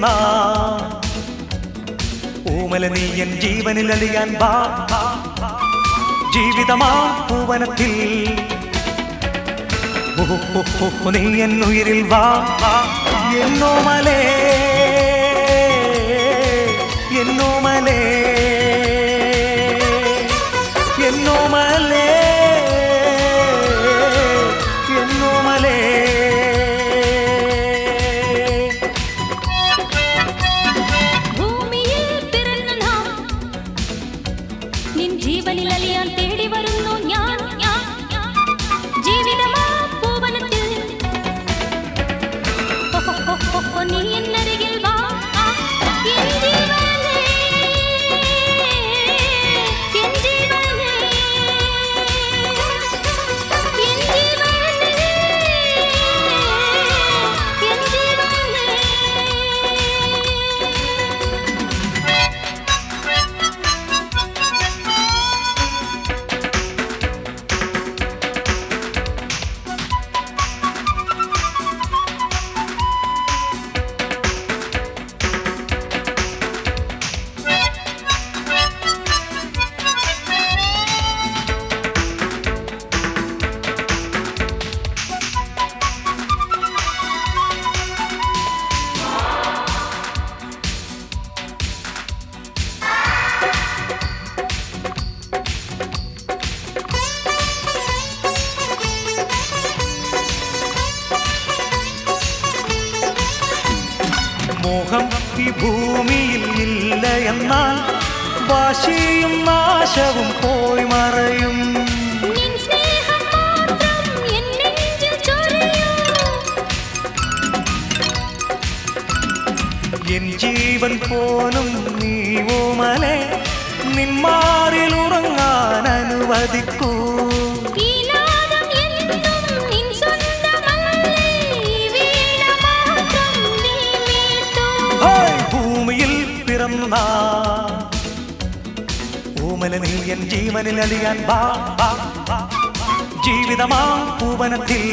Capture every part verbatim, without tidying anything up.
പിറന്ന ഊമല നീ എൻ ജീവനിൽ അലിയാൻ വാ ജീവിതമാ പൂവനത്തിൽ നീ എൻ ഉയിരിൽ വാ എന്നോമലേ എന്നോമലേ എന്നോമലേ എന്നോമലേ ഭൂമിയിൽ പിറന്ന നാം നിൻ ജീവനിൽ അലിയാൻ തേടി വരുന്നു ഞാൻ ജീവിതമാ പൂവനത്തിൽ നീ എന്നരികിൽ വാ എൻ ജീവനേ എൻ ജീവനേ എൻ ജീവനേ എൻ ജീവനേ മോഹം ഈ ഭൂമിയിൽ ഇല്ല എന്നാൽ വാശിയും നാശവും പോയി മറയും നിൻ സ്നേഹം മാത്രം എൻ നെഞ്ചിൽ ചൊരിയൂ എൻ ജീവൻ പോലും നീ ഓമലേ നിന്മാറിൽ ഉറങ്ങാൻ അനുവദിക്കൂ ഈ നാദം എന്നും നിൻ സ്വന്തമല്ലേ ഈ വീണ മാത്രം നീ മീട്ടൂ ഭൂമിയിൽ പിറന്ന ഊമല നീ എൻ ജീവനിൽ അലിയാൻ വാ ജീവിതമാ പൂവനത്തിൽ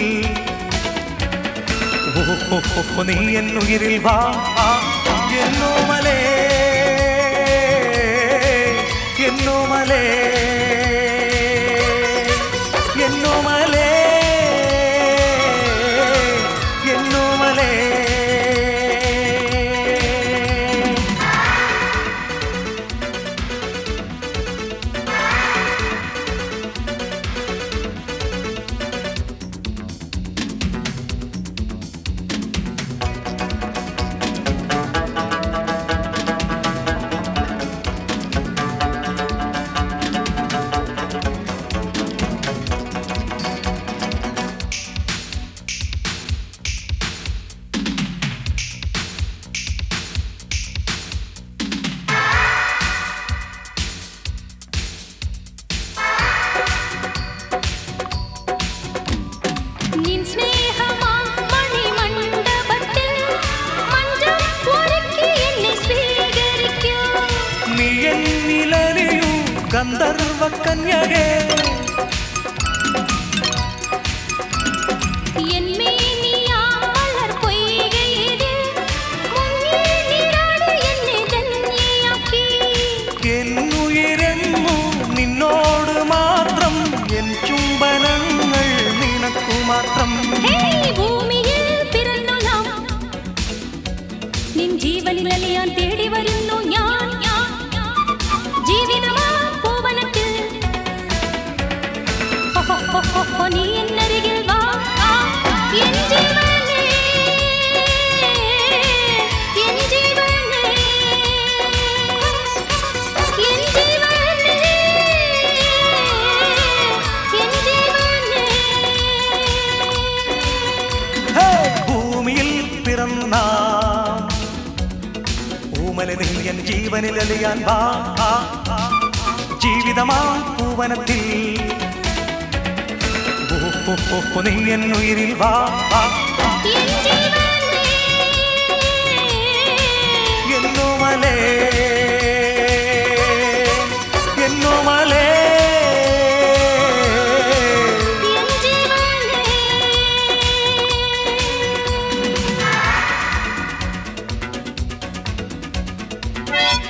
നീ എൻ ഉയിരിൽ വാ എന്നോമലേ എന്നോമലേ എന്നോമലേ എന്നോമലേ നിൻ സ്നേഹമാ മണിമണ്ഡപത്തിൽ മഞ്ചം ഒരുക്കി എന്നെ സ്വീകരിക്കൂ നീ എന്നിലറിയൂ ഗന്ധർവ കന്യകേ എൻ മേനിയാം മലർ പൊയ്കയില് മുങ്ങി നീരാടി എന്നെ ധന്യയാക്കി എന്നുയരെന്നു നിന്നോട് മാത്രം എൻ ചുംബനങ്ങൾ നിനക്കു മാത്രം ഹേയ് ഭൂമിയിൽ പിറന്നു നാം നിൻ ജീവനിൽ അലിയാൻ തേടി വരുന്നു ഞാൻ ജീവിതമാ പൂവനത്തിൽ നീ എന്നരികിൽ വാ എൻ ജീവനേ എൻ ജീവനേ എൻ ജീവനേ എൻ ജീവനേ ഭൂമിയിൽ പിറന്ന ഊമല നീ എൻ ജീവനിൽ അലിയാൻ വാ ജീവിതമാ പൂവനത്തിൽ നീ എൻ ഉയിരിൽ വാ എൻ ജീവനേ എന്നോമലേ എന്നോമലേ എൻ ജീവനേ ആ